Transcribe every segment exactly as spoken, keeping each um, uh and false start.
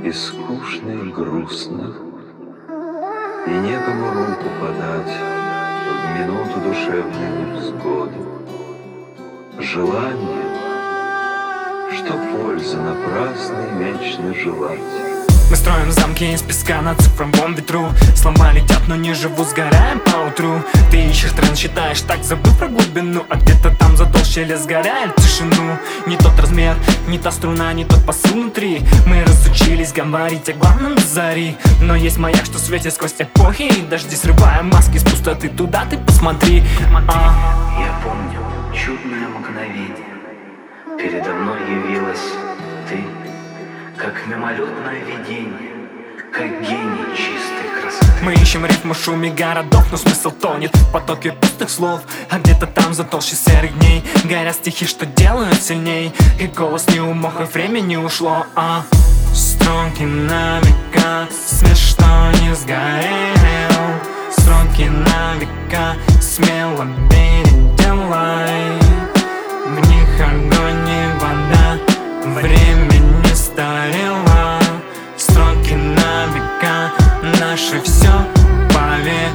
и скучно, и грустно, и некому руку подать в минуту душевной невзгоды. Желание, что польза напрасной вечно желать. Мы строим замки из песка на цифровом ветру. Слова летят, но не живу, сгораем поутру. Ты ищешь тренд, считаешь так, забыв про глубину. А где-то там за толще лес сгорает тишину. Не тот размер, не та струна, не тот посыл внутри. Мы разучились говорить о главном до зари. Но есть маяк, что светит сквозь эпохи и дожди, срывая маски с пустоты. Туда ты посмотри. а. Я помню чудное мгновение. Передо мной явилась ты, как мимолетное видение, как гений чистой красоты. Мы ищем рифму в шуме городов, но смысл тонет в потоке пустых слов. А где-то там за толще серых дней горят стихи, что делают сильней. И голос не умолк, и время не ушло. а Строки на века, свет, что не сгорел. Строки на века, смело переделай. В них огонь и вода, время не старело. Строки на века, наше все, поверь.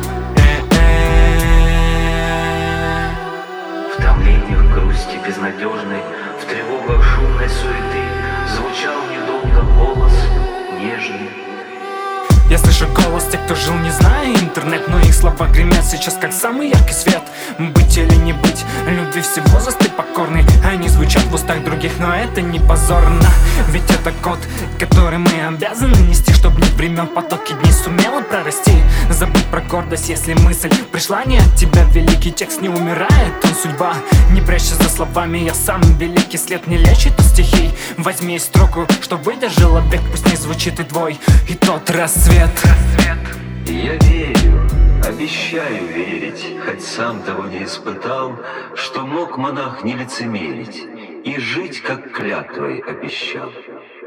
В томлениях грусти безнадежной, в тревогах шумной суеты звучал недолго голос нежный. Я слышу голос тех, кто жил, не зная интернет, но их слова гремят сейчас, как самый яркий свет. Быть или не быть, любви все возрасты покорны. Они звучат в устах других, но это не позорно. Ведь это код, который мы обязаны нести, чтобы не времен потоки дней сумела прорасти. Забыть про гордость, если мысль пришла не от тебя. Великий текст не умирает, он судьба. Не прячься за словами, я сам великий след не лечит от стихий. Возьми строку, что выдержала век, пусть не звучит и твой, и тот рассвет. Я верю, обещаю верить, хоть сам того не испытал, что мог монах не лицемерить и жить, как клятвой обещал.